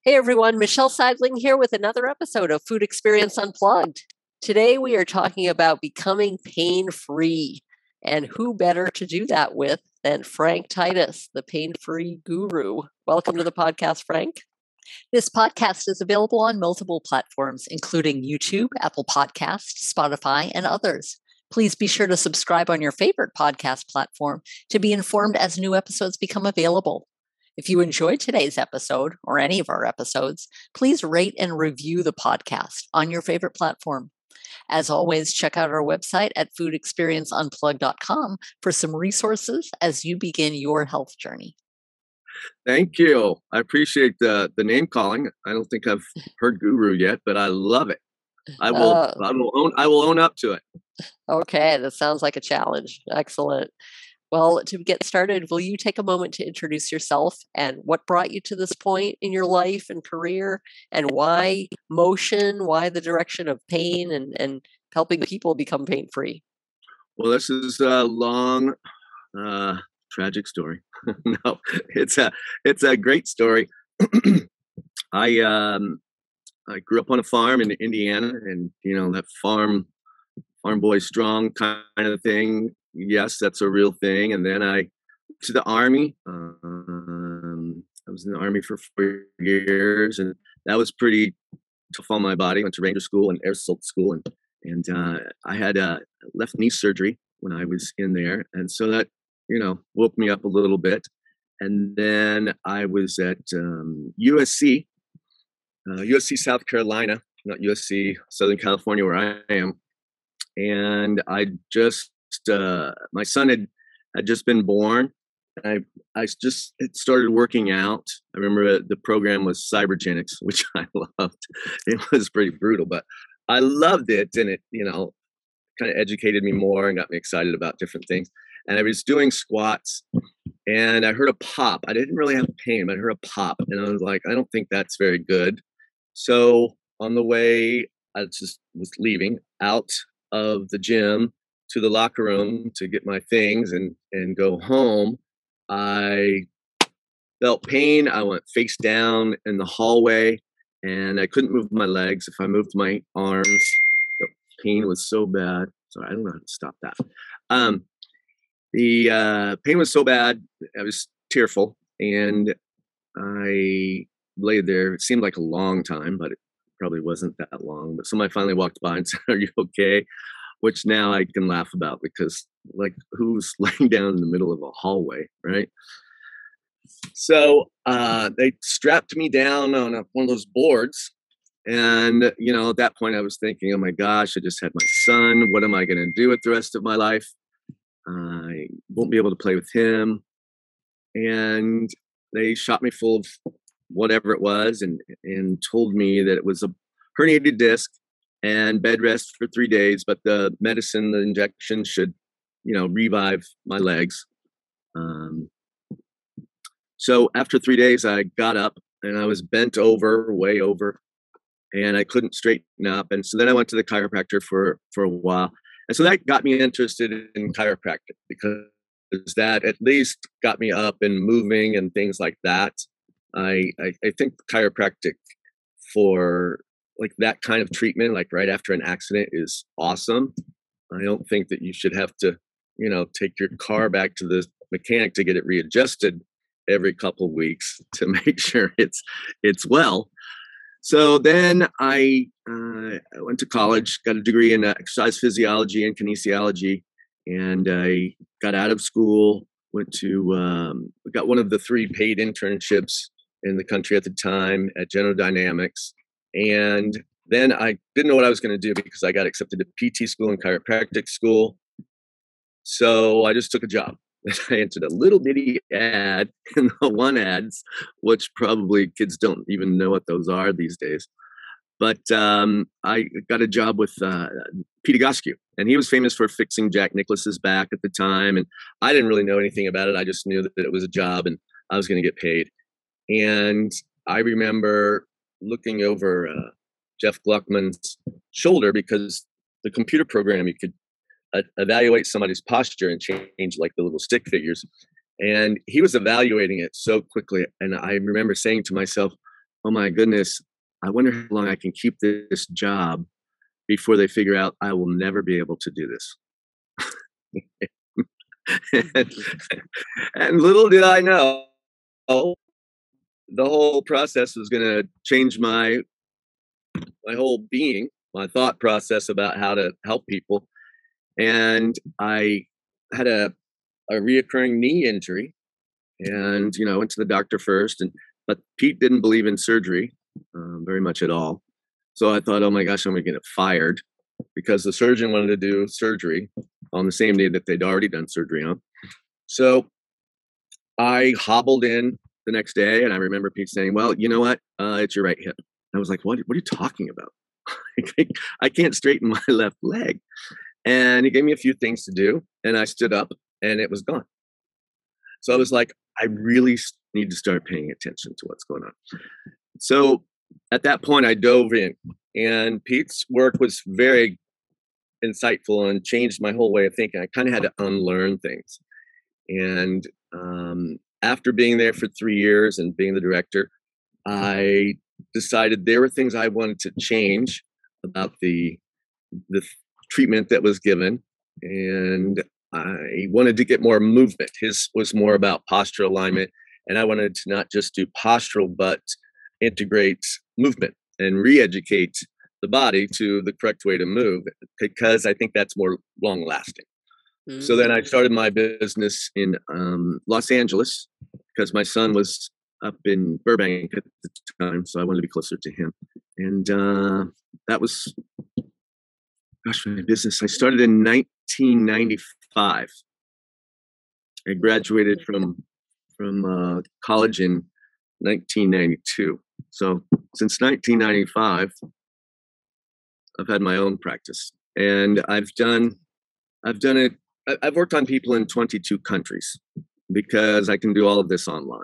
Hey everyone, Michelle Seidling here with another episode of Food Experience Unplugged. Today we are talking about becoming pain-free, and who better to do that with than Frank Titus, the pain-free guru. Welcome to the podcast, Frank. This podcast is available on multiple platforms, including YouTube, Apple Podcasts, Spotify, and others. Please be sure to subscribe on your favorite podcast platform to be informed as new episodes become available. If you enjoyed today's episode or any of our episodes, please rate and review the podcast on your favorite platform. As always, check out our website at foodexperienceunplugged.com for some resources as you begin your health journey. Thank you. I appreciate the name calling. I don't think I've heard guru yet, but I love it. I will own up to it. Okay, that sounds like a challenge. Excellent. Well, to get started, will you take a moment to introduce yourself and what brought you to this point in your life and career, and why motion, why the direction of pain and helping people become pain-free? Well, this is a long, tragic story. No, it's a great story. I grew up on a farm in Indiana, and that farm boy strong kind of thing. Yes, that's a real thing. And then I went to the Army. I was in the Army for 4 years, and that was pretty tough on my body. Went to Ranger School and Air Assault School, and I had left knee surgery when I was in there, and so that woke me up a little bit. And then I was at USC South Carolina, not USC Southern California, where I am, and I just my son had just been born. And I just started working out. I remember the program was Cybergenics, which I loved. It was pretty brutal, but I loved it, and it kind of educated me more and got me excited about different things. And I was doing squats, and I heard a pop. I didn't really have pain, but I heard a pop, and I was like, I don't think that's very good. So on the way, I just was leaving out of the gym to the locker room to get my things and go home. I felt pain. I went face down in the hallway, and I couldn't move my legs. If I moved my arms, the pain was so bad. Sorry, I don't know how to stop that. The pain was so bad, I was tearful, and I lay there. It seemed like a long time, but it probably wasn't that long. But somebody finally walked by and said, "Are you okay?" Which now I can laugh about, because who's laying down in the middle of a hallway, right? So they strapped me down on one of those boards. And, at that point I was thinking, oh my gosh, I just had my son. What am I going to do with the rest of my life? I won't be able to play with him. And they shot me full of whatever it was and told me that it was a herniated disc and bed rest for 3 days, but the medicine, the injection should, revive my legs. So after 3 days, I got up and I was bent over, way over, and I couldn't straighten up. And so then I went to the chiropractor for a while. And so that got me interested in chiropractic, because that at least got me up and moving and things like that. I think chiropractic for that kind of treatment, like right after an accident, is awesome. I don't think that you should have to, take your car back to the mechanic to get it readjusted every couple of weeks to make sure it's well. So then I went to college, got a degree in exercise physiology and kinesiology, and I got out of school, got one of the 3 paid internships in the country at the time at General Dynamics. And then I didn't know what I was going to do, because I got accepted to PT school and chiropractic school. So I just took a job. I entered a little bitty ad in the one ads, which probably kids don't even know what those are these days. But I got a job with Pete Egoscue, and he was famous for fixing Jack Nicklaus's back at the time. And I didn't really know anything about it. I just knew that it was a job and I was going to get paid. And I remember looking over Jeff Gluckman's shoulder, because the computer program, you could evaluate somebody's posture and change the little stick figures. And he was evaluating it so quickly. And I remember saying to myself, oh my goodness, I wonder how long I can keep this job before they figure out I will never be able to do this. and, and little did I know, the whole process was going to change my whole being, my thought process about how to help people. And I had a reoccurring knee injury, and went to the doctor first, but Pete didn't believe in surgery very much at all. So I thought, oh my gosh, I'm going to get fired because the surgeon wanted to do surgery on the same day that they'd already done surgery on. So I hobbled in the next day, and I remember Pete saying, well, you know what? It's your right hip. I was like, what are you talking about? I can't straighten my left leg. And he gave me a few things to do, and I stood up, and it was gone. So I was like, I really need to start paying attention to what's going on. So at that point, I dove in, and Pete's work was very insightful and changed my whole way of thinking. I kind of had to unlearn things. And after being there for 3 years and being the director, I decided there were things I wanted to change about the treatment that was given, and I wanted to get more movement. His was more about posture alignment, and I wanted to not just do postural, but integrate movement and re-educate the body to the correct way to move, because I think that's more long lasting. So then I started my business in Los Angeles because my son was up in Burbank at the time, so I wanted to be closer to him. And that was, gosh, my business. I started in 1995. I graduated from college in 1992. So since 1995, I've had my own practice, and I've done it. I've worked on people in 22 countries because I can do all of this online.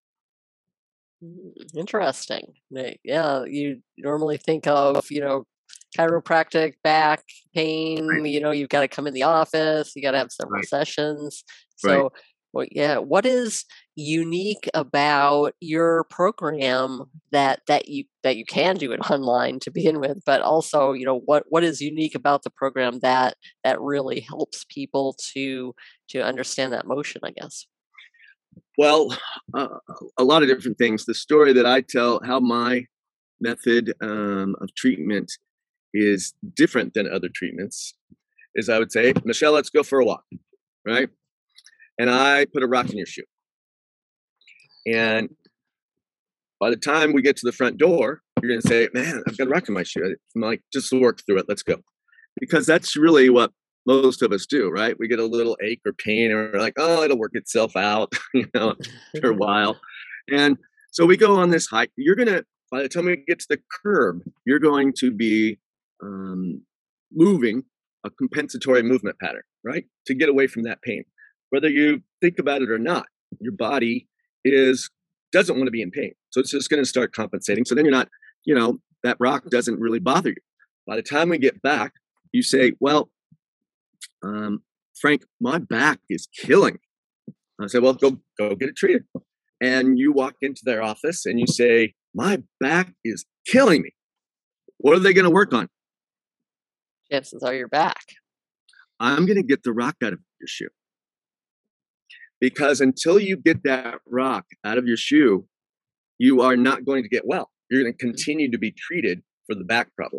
Interesting. Yeah, you normally think of, chiropractic, back pain, Right. You've got to come in the office, you got to have several Right. sessions. Right. So, well, yeah, what is unique about your program that you can do it online to begin with, but also, what is unique about the program that really helps people to understand that motion, I guess? Well, a lot of different things. The story that I tell, how my method of treatment is different than other treatments, is I would say, Michelle, let's go for a walk, right? And I put a rock in your shoe. And by the time we get to the front door, you're going to say, man, I've got a rock in my shoe. I'm like, just work through it. Let's go. Because that's really what most of us do, right? We get a little ache or pain, and we're like, oh, it'll work itself out, after a while. And so we go on this hike. By the time we get to the curb, you're going to be moving a compensatory movement pattern, right? To get away from that pain. Whether you think about it or not, your body doesn't want to be in pain. So it's just going to start compensating. So then you're not, that rock doesn't really bother you. By the time we get back, you say, well, Frank, my back is killing me. I say, well, go get it treated. And you walk into their office and you say, my back is killing me. What are they going to work on? Chances are your back. I'm going to get the rock out of your shoe. Because until you get that rock out of your shoe, you are not going to get well. You're going to continue to be treated for the back problem.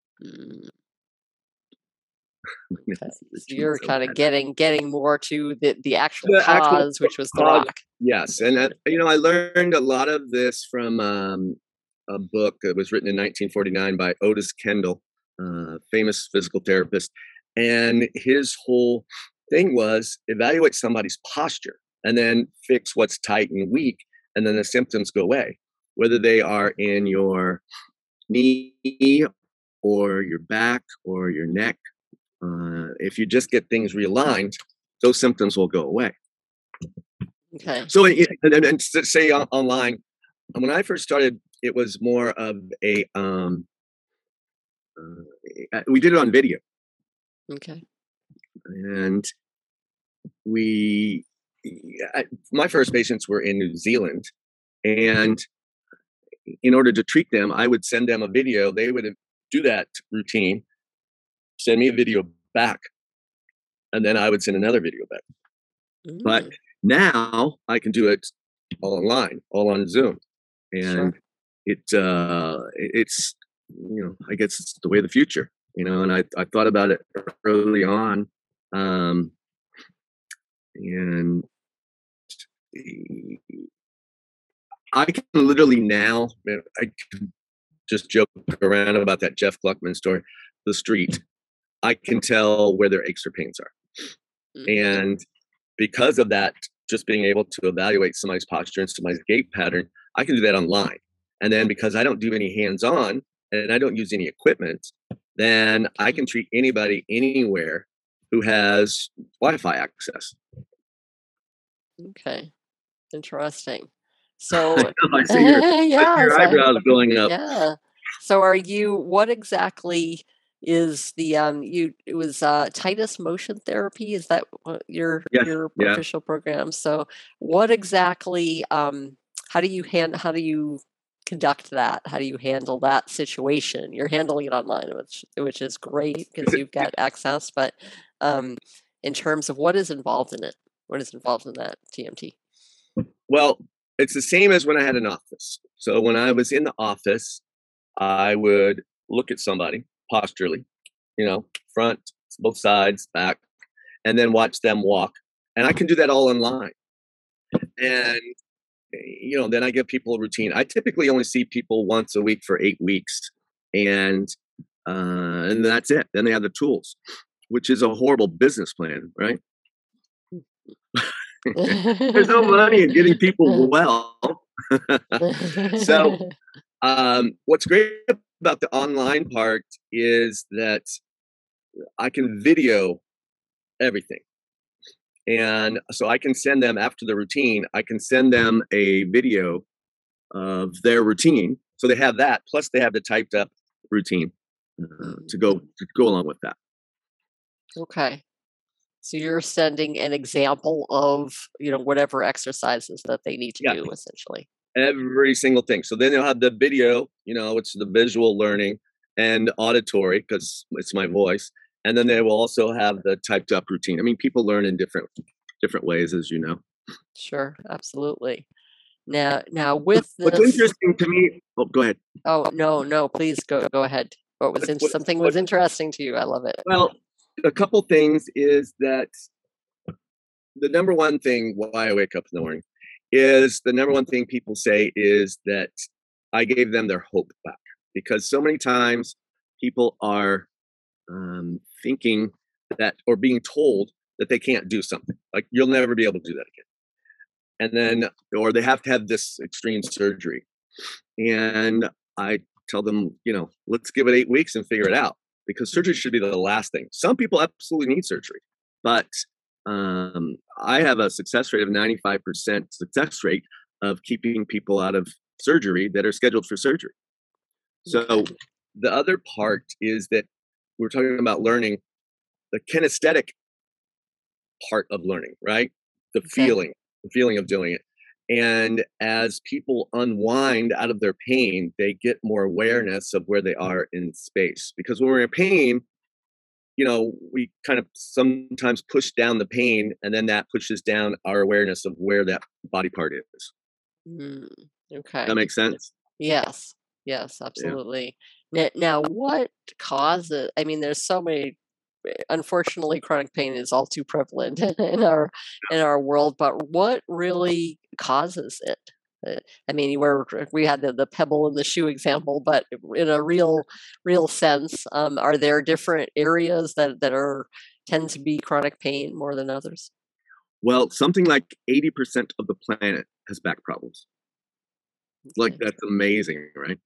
Okay. So you're kind of getting more to the actual cause, which was the rock. Yes, and I learned a lot of this from a book that was written in 1949 by Otis Kendall, famous physical therapist, and his whole thing was evaluate somebody's posture and then fix what's tight and weak, and then the symptoms go away, whether they are in your knee or your back or your neck. If you just get things realigned, those symptoms will go away. Okay. So, and say online, when I first started, it was more of a, we did it on video. Okay. And my first patients were in New Zealand, and in order to treat them, I would send them a video. They would do that routine, send me a video back, and then I would send another video back. But now I can do it all online, all on Zoom, and it's I guess it's the way of the future, And I thought about it early on, and I can literally now, I can just joke around about that Jeff Gluckman story, the street. I can tell where their aches or pains are. And because of that, just being able to evaluate somebody's posture and somebody's gait pattern, I can do that online. And then because I don't do any hands-on and I don't use any equipment, then I can treat anybody anywhere who has Wi-Fi access. Okay. Interesting. So I see your eyebrows going up. Yeah. So what exactly is the it was Titus Motion Therapy? Is that your official program? So what exactly how do you conduct that? How do you handle that situation? You're handling it online, which is great because you've got access, but in terms of what is involved in it, what is involved in that TMT? Well, it's the same as when I had an office. So when I was in the office, I would look at somebody posturally, front, both sides, back, and then watch them walk. And I can do that all online. And, then I give people a routine. I typically only see people once a week for 8 weeks. And that's it. Then they have the tools, which is a horrible business plan, right? There's no money in getting people well. So what's great about the online part is that I can video everything. And so I can send them after the routine, I can send them a video of their routine. So they have that, plus they have the typed up routine to go along with that. Okay. So you're sending an example of, whatever exercises that they need to do, essentially. Every single thing. So then they'll have the video, it's the visual learning and auditory because it's my voice. And then they will also have the typed up routine. I mean, people learn in different ways, as you know. Sure, absolutely. Now with this, what's interesting to me. Oh, go ahead. Oh no, please go ahead. Something was interesting to you? I love it. Well, a couple things is that the number one thing why I wake up in the morning is the number one thing people say is that I gave them their hope back, because so many times people are thinking that or being told that they can't do something, like you'll never be able to do that again, and then or they have to have this extreme surgery, and I tell them, let's give it 8 weeks and figure it out, because surgery should be the last thing. Some people absolutely need surgery, but I have a success rate of 95% success rate of keeping people out of surgery that are scheduled for surgery. So the other part is that we're talking about learning, the kinesthetic part of learning, right? The feeling of doing it. And as people unwind out of their pain, they get more awareness of where they are in space. Because when we're in pain, we kind of sometimes push down the pain, and then that pushes down our awareness of where that body part is. Okay. That makes sense? Yes, absolutely. Now, what causes, there's so many, unfortunately, chronic pain is all too prevalent in our world, but what really causes it? We had the pebble in the shoe example, but in a real sense, are there different areas that tend to be chronic pain more than others? Well, something like 80% of the planet has back problems. Like, that's amazing, right?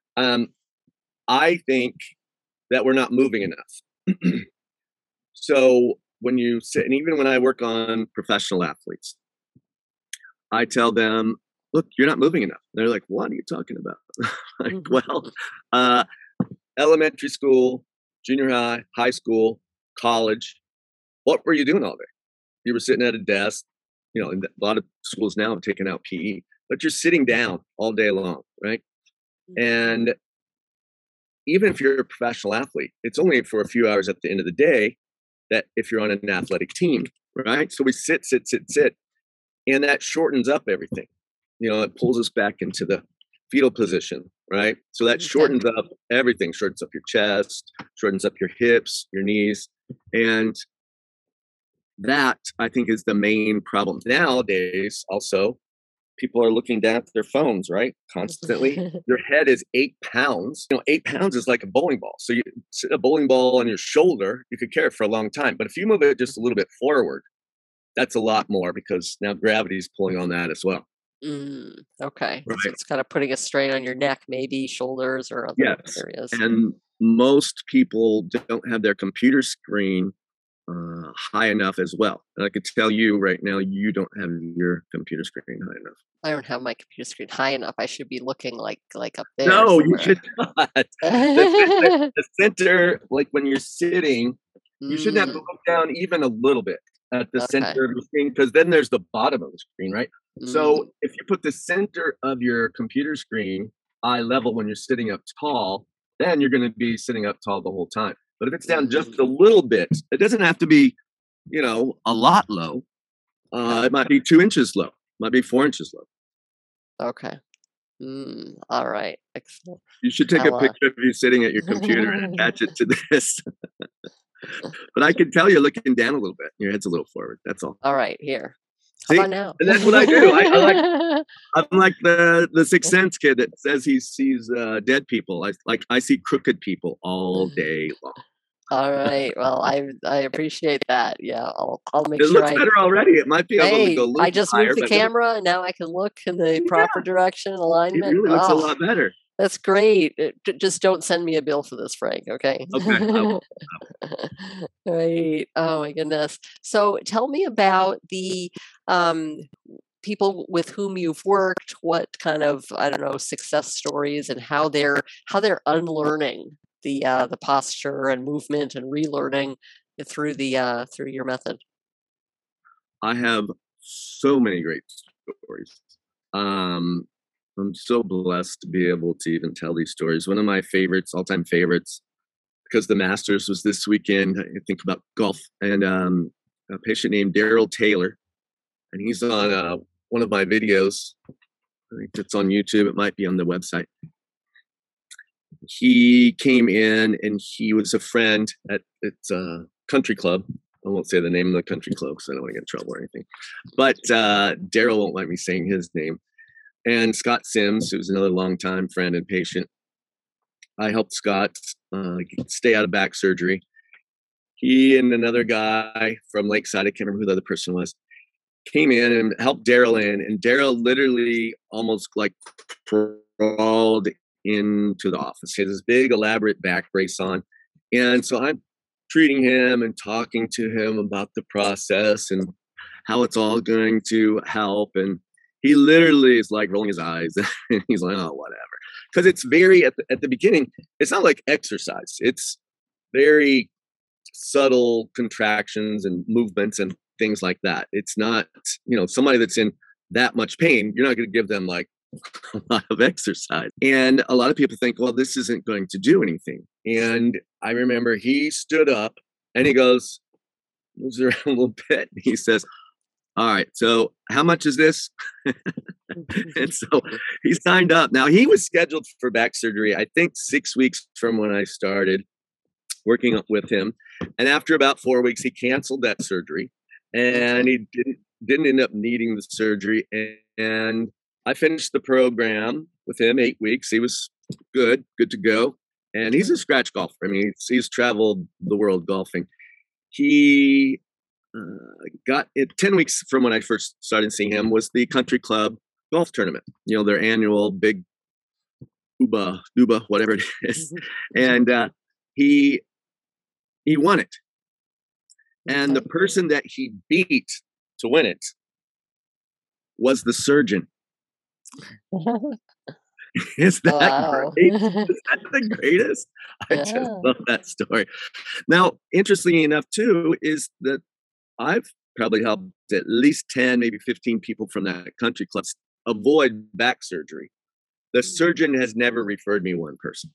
I think that we're not moving enough. So when you sit, and even when I work on professional athletes, I tell them, look, you're not moving enough. They're like, what are you talking about? Elementary school, junior high, high school, college, what were you doing all day? You were sitting at a desk. A lot of schools now have taken out PE, but you're sitting down all day long, right? And even if you're a professional athlete, it's only for a few hours at the end of the day that if you're on an athletic team, right? So we sit, and that shortens up everything. It pulls us back into the fetal position, right? So that shortens up everything, shortens up your chest, shortens up your hips, your knees. And that, I think, is the main problem. Nowadays, also, people are looking down at their phones, right? Constantly. Your head is 8 pounds. 8 pounds is like a bowling ball. So you sit a bowling ball on your shoulder, you could carry it for a long time. But if you move it just a little bit forward, that's a lot more because now gravity is pulling on that as well. Okay. Right. So it's kind of putting a strain on your neck, maybe shoulders or other areas. And most people don't have their computer screen high enough as well. And I could tell you right now, you don't have your computer screen high enough. I don't have my computer screen high enough. I should be looking like up there. No, somewhere. you should not. The center, like when you're sitting, you shouldn't have to look down even a little bit at the center of your screen, because then there's the bottom of the screen, right? So if you put the center of your computer screen eye level when you're sitting up tall, then you're going to be sitting up tall the whole time. But if it's down just a little bit, it doesn't have to be, a lot low. It might be 2 inches low, might be 4 inches low. Okay. All right. Excellent. You should take a picture of you sitting at your computer and attach it to this. But I can tell you're looking down a little bit. Your head's a little forward. That's all. All right. Here. See? How about now? And that's what I do. I'm like the Sixth Sense kid that says he sees dead people. I see crooked people all day long. All right. Well, I appreciate that. Yeah, I'll make it sure. It looks better already. It might be able to go a little I just higher, moved the camera, and now I can look in the proper direction, alignment. It really looks a lot better. That's great. Just don't send me a bill for this, Frank. Okay. Okay. Right. Oh my goodness. So tell me about the people with whom you've worked. What kind of success stories and how they're unlearning the posture and movement and relearning through your method. I have so many great stories. I'm so blessed to be able to even tell these stories. One of my favorites, all-time favorites, because the Masters was this weekend. I think about golf, and a patient named Daryl Taylor, and he's on one of my videos. I think it's on YouTube. It might be on the website. He came in, and he was a friend at a country club. I won't say the name of the country club because I don't want to get in trouble or anything. But Daryl won't let me saying his name. And Scott Sims, who's another longtime friend and patient. I helped Scott stay out of back surgery. He and another guy from Lakeside, I can't remember who the other person was, came in and helped Daryl in. And Daryl literally almost like crawled into the office. He had this big, elaborate back brace on. And so I'm treating him and talking to him about the process and how it's all going to help. And he literally is like rolling his eyes. And he's like, oh, whatever. Because it's very, at the beginning, it's not like exercise. It's very subtle contractions and movements and things like that. It's not, somebody that's in that much pain, you're not going to give them like a lot of exercise. And a lot of people think, well, this isn't going to do anything. And I remember he stood up and he goes, moves around a little bit. And he says, all right, so how much is this? And so he signed up. Now, he was scheduled for back surgery, I think 6 weeks from when I started working with him. And after about 4 weeks, he canceled that surgery. And he didn't end up needing the surgery. And I finished the program with him 8 weeks. He was good to go. And he's a scratch golfer. I mean, he's traveled the world golfing. He got it 10 weeks from when I first started seeing him was the country club golf tournament, their annual big Duba, whatever it is. And he won it. And the person that he beat to win it was the surgeon. Is that great? Is that the greatest? I just love that story. Now, interestingly enough, too, is that I've probably helped at least 10, maybe 15 people from that country club avoid back surgery. The surgeon has never referred me one person.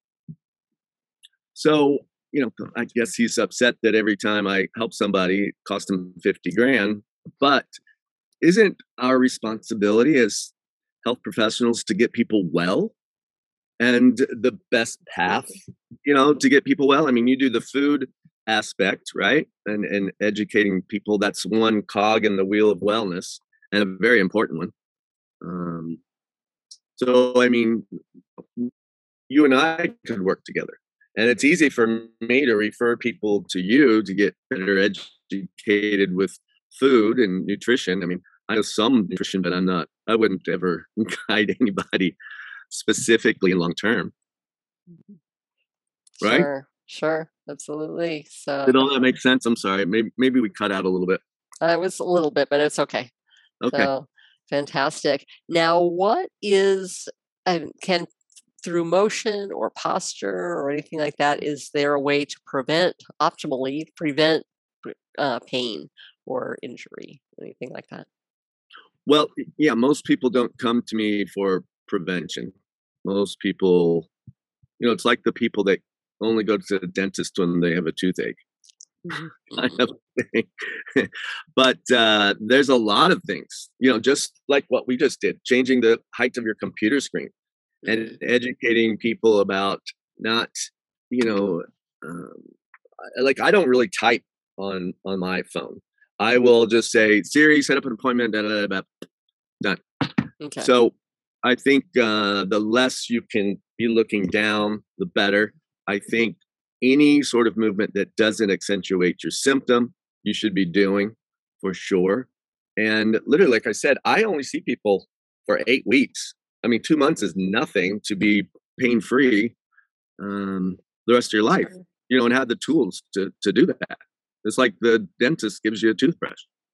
So, I guess he's upset that every time I help somebody, it costs him 50 grand. But isn't our responsibility as health professionals to get people well? And the best path, to get people well? I mean, you do the food aspect, right? And educating people, that's one cog in the wheel of wellness, and a very important one. So, I mean, you and I could work together. And it's easy for me to refer people to you to get better educated with food and nutrition. I mean, I know some nutrition, but I wouldn't ever guide anybody specifically long term. Right? Sure. Absolutely. So did all that make sense? I'm sorry. Maybe we cut out a little bit. It was a little bit, but it's okay. Okay. So fantastic. Now, what is can through motion or posture or anything like that, is there a way to optimally prevent pain or injury, anything like that? Well, yeah, most people don't come to me for prevention. Most people, it's like the people that only go to the dentist when they have a toothache. Kind of thing. But there's a lot of things, just like what we just did, changing the height of your computer screen and educating people about not, like I don't really type on my phone. I will just say, Siri, set up an appointment, done. Okay. So I think the less you can be looking down, the better. I think any sort of movement that doesn't accentuate your symptom, you should be doing for sure. And literally, like I said, I only see people for 8 weeks. I mean, 2 months is nothing to be pain-free the rest of your life, and have the tools to do that. It's like the dentist gives you a toothbrush.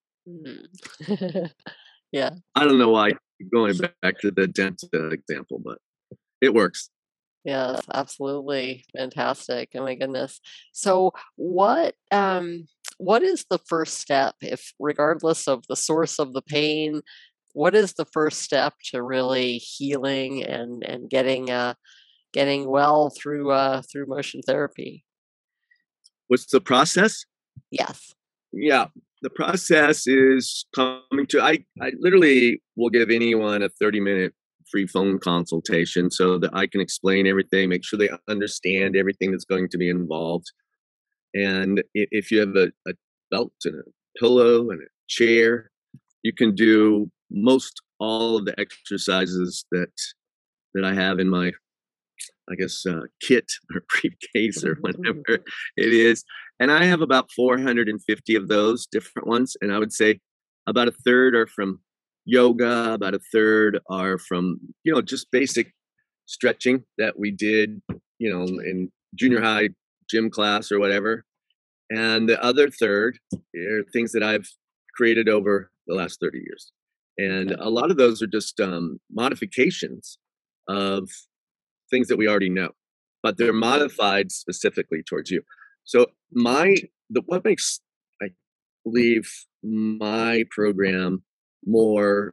Yeah. I don't know why going back to the dentist example, but it works. Yes, absolutely. Fantastic. Oh my goodness. So what is the first step, if regardless of the source of the pain, what is the first step to really healing and getting well through motion therapy? What's the process? Yes. Yeah. The process is coming to, I literally will give anyone a 30-minute free phone consultation so that I can explain everything, make sure they understand everything that's going to be involved. And if you have a belt and a pillow and a chair, you can do most all of the exercises that I have in my, I guess, kit or briefcase or whatever it is. And I have about 450 of those different ones. And I would say about a third are from yoga, about a third are from, just basic stretching that we did, in junior high gym class or whatever. And the other third are things that I've created over the last 30 years. And a lot of those are just modifications of things that we already know, but they're modified specifically towards you. So what makes, I believe, my program more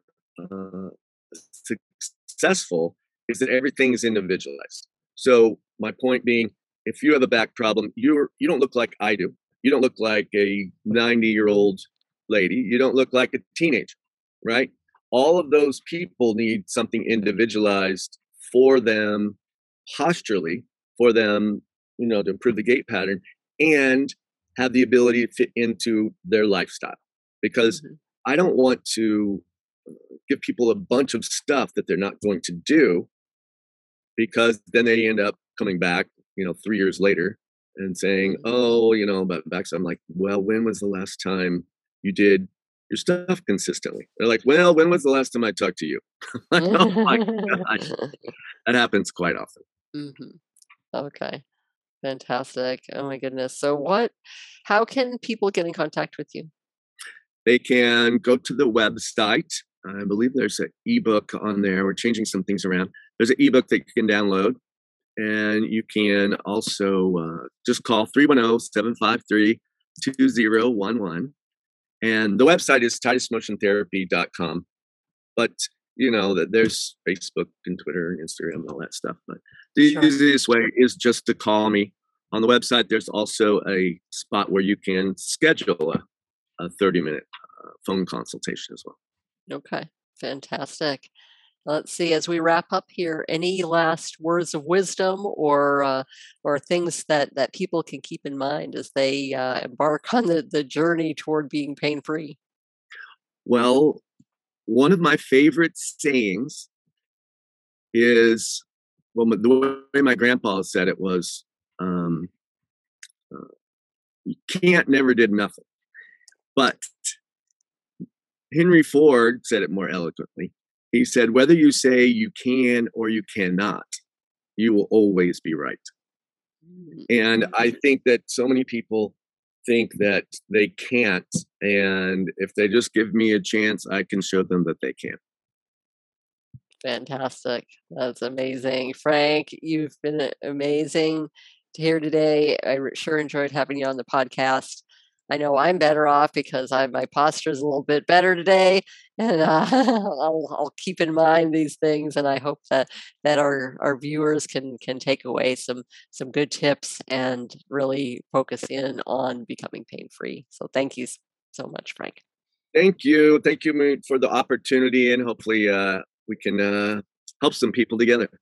successful is that everything is individualized. So my point being, if you have a back problem, you don't look like I do. You don't look like a 90-year-old lady. You don't look like a teenager, right? All of those people need something individualized for them posturally, for them, to improve the gait pattern and have the ability to fit into their lifestyle. Because I don't want to give people a bunch of stuff that they're not going to do, because then they end up coming back, 3 years later and saying, oh, about back. So I'm like, well, when was the last time you did your stuff consistently? They're like, well, when was the last time I talked to you? Like, oh my gosh. That happens quite often. Okay. Fantastic. Oh my goodness. So how can people get in contact with you? They can go to the website. I believe there's an ebook on there. We're changing some things around. There's an ebook that you can download. And you can also just call 310-753-2011. And the website is titusmotiontherapy.com. But that there's Facebook and Twitter and Instagram and all that stuff. But the Sure. easiest way is just to call me. On the website, there's also a spot where you can schedule a 30-minute phone consultation as well. Okay. Fantastic. Let's see. As we wrap up here, any last words of wisdom or things that people can keep in mind as they embark on the journey toward being pain free? Well, one of my favorite sayings is, the way my grandpa said it was, you can't never did nothing. But Henry Ford said it more eloquently. He said, whether you say you can or you cannot, you will always be right. And I think that so many people think that they can't. And if they just give me a chance, I can show them that they can. Fantastic. That's amazing. Frank, you've been amazing to hear today. I sure enjoyed having you on the podcast. I know I'm better off because my posture is a little bit better today, and I'll keep in mind these things, and I hope that our viewers can take away some good tips and really focus in on becoming pain free. So thank you so much, Frank. Thank you, Moon, for the opportunity, and hopefully we can help some people together.